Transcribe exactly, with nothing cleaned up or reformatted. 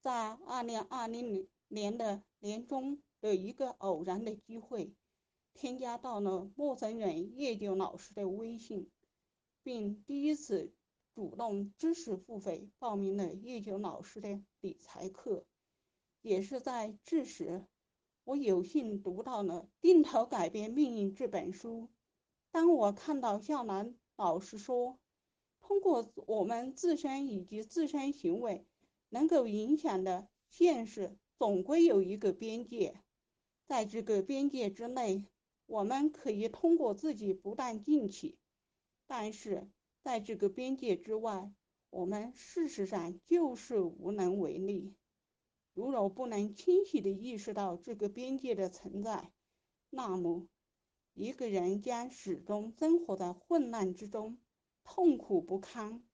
在二零二零年的年中的一个偶然的机会，添加到了陌生人叶九老师的微信，并第一次主动知识付费报名了叶九老师的理财课。也是在这时，我有幸读到了《定投改变命运》这本书。当我看到向南老师说，通过我们自身以及自身行为能够影响的现实，总归有一个边界，在这个边界之内，我们可以通过自己不断进取，但是在这个边界之外，我们事实上就是无能为力。如果不能清晰地意识到这个边界的存在，那么一个人将始终生活在混乱之中，痛苦不堪。